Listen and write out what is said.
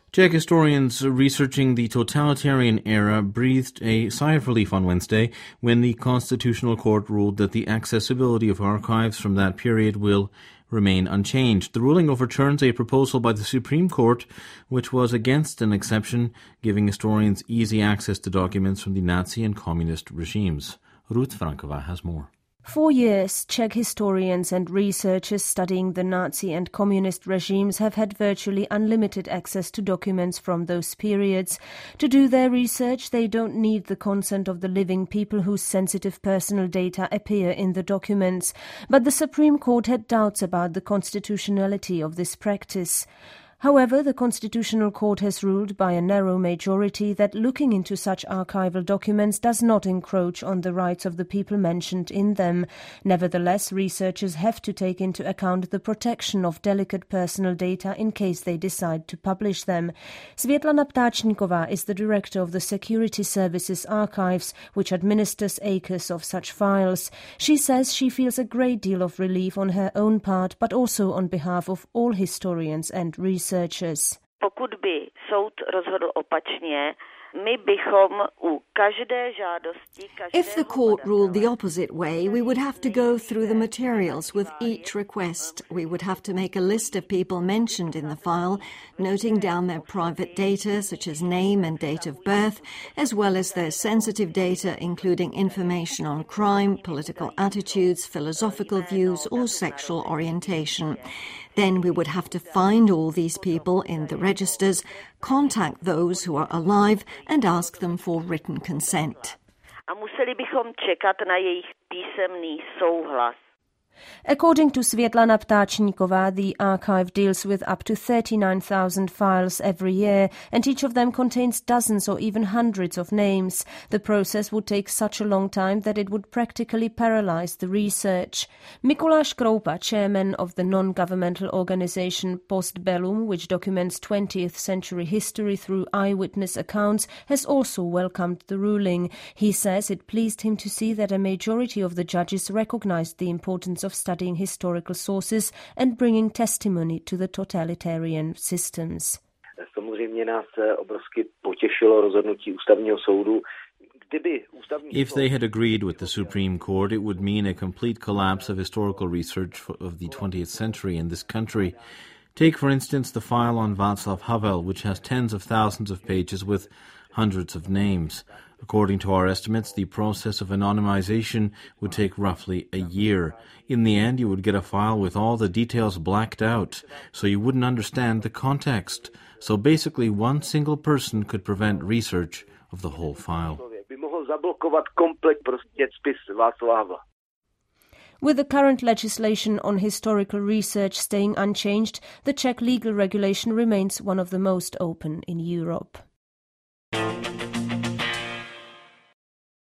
Czech historians researching the totalitarian era breathed a sigh of relief on Wednesday when the Constitutional Court ruled that the accessibility of archives from that period will remain unchanged. The ruling overturns a proposal by the Supreme Court, which was against an exception giving historians easy access to documents from the Nazi and communist regimes. Ruth Frankova has more. For years, Czech historians and researchers studying the Nazi and communist regimes have had virtually unlimited access to documents from those periods. To do their research, they don't need the consent of the living people whose sensitive personal data appear in the documents. But the Supreme Court had doubts about the constitutionality of this practice. However, the Constitutional Court has ruled by a narrow majority that looking into such archival documents does not encroach on the rights of the people mentioned in them. Nevertheless, researchers have to take into account the protection of delicate personal data in case they decide to publish them. Světlana Ptáčníková is the director of the Security Services Archives, which administers acres of such files. She says she feels a great deal of relief on her own part, but also on behalf of all historians and researchers. Pokud by soud rozhodl opačně, my bychom u každé žádosti, If the court ruled the opposite way, we would have to go through the materials with each request. We would have to make a list of people mentioned in the file, noting down their private data, such as name and date of birth, as well as their sensitive data, including information on crime, political attitudes, philosophical views, or sexual orientation. Then we would have to find all these people in the registers, contact those who are alive and ask them for written consent. A museli bychom čekat na jejich písemný souhlas. According to Světlana Ptáčníková, the archive deals with up to 39,000 files every year, and each of them contains dozens or even hundreds of names. The process would take such a long time that it would practically paralyze the research. Mikuláš Kroupa, chairman of the non-governmental organization Postbellum, which documents 20th century history through eyewitness accounts, has also welcomed the ruling. He says it pleased him to see that a majority of the judges recognized the importance of studying historical sources and bringing testimony to the totalitarian systems. Samozřejmě nás obrovsky potěšilo rozhodnutí ústavního soudu. If they had agreed with the Supreme Court, it would mean a complete collapse of historical research of the 20th century in this country. Take, for instance, the file on Václav Havel, which has tens of thousands of pages with hundreds of names. According to our estimates, the process of anonymization would take roughly a year. In the end, you would get a file with all the details blacked out, so you wouldn't understand the context. So basically, one single person could prevent research of the whole file. With the current legislation on historical research staying unchanged, the Czech legal regulation remains one of the most open in Europe.